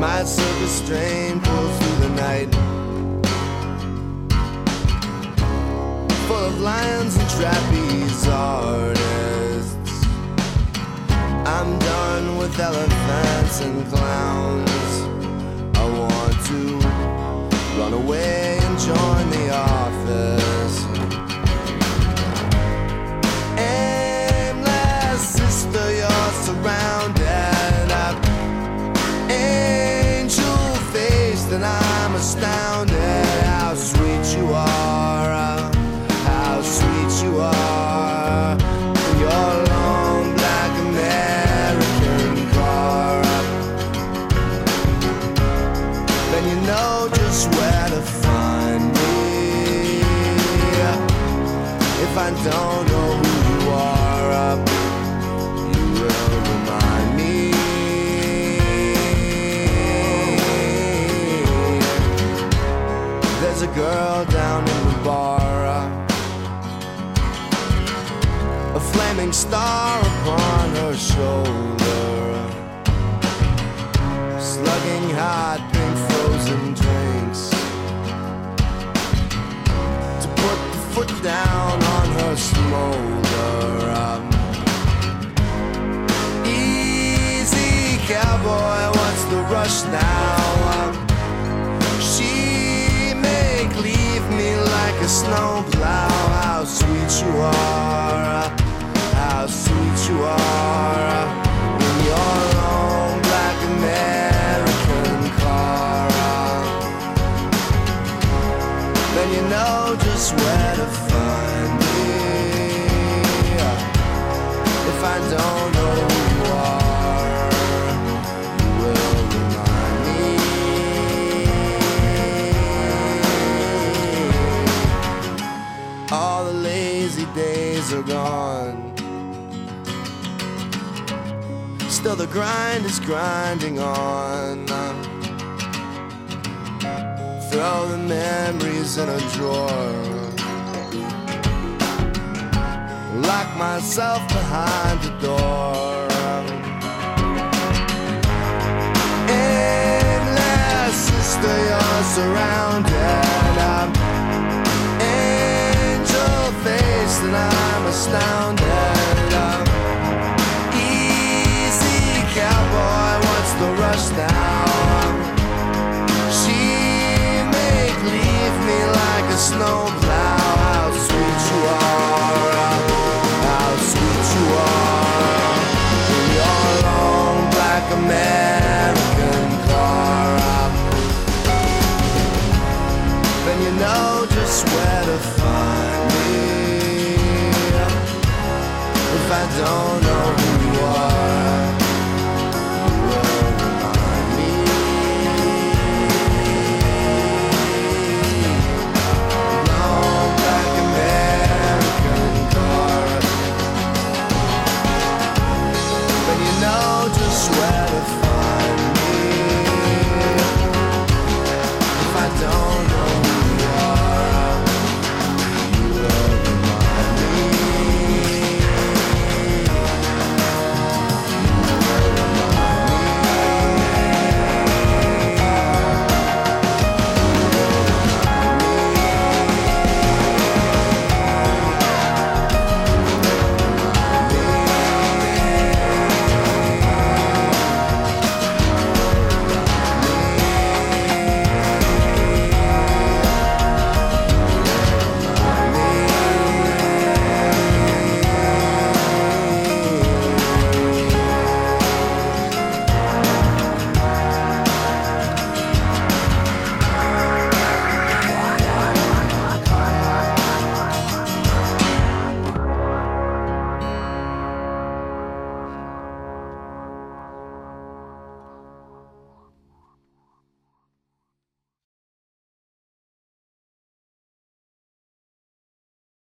My circus train pulls through the night, full of lions and trapeze artists. I'm done with elephants and clowns. I want to run away and join the office. Aimless sister, you're surrounded. Angel-faced and I'm astounded. How sweet you are, how sweet you are. In your long black American car, then you know just where to find me. If I don't know who you are, you will remind me. There's a girl down in the bar, a flaming star upon her shoulder, slugging hot pink frozen drinks to put the foot down on her smolder. Easy cowboy, what's the rush now? She make leave me like a snowplow. How sweet you are, how sweet you are. In your long black American car, then you know just where to find me. If I don't know who you are, you will remind me. All the lazy days are gone, still the grind is grinding on. Throw the memories in a drawer, lock myself behind the door. Aimless sister, you're surrounded. Angel-faced and I'm astounded. Easy cowboy, what's the rush now? She make leave me like a snowplow. How sweet you are, how sweet you are. In your long black American car, then you know just where to find me. If I don't know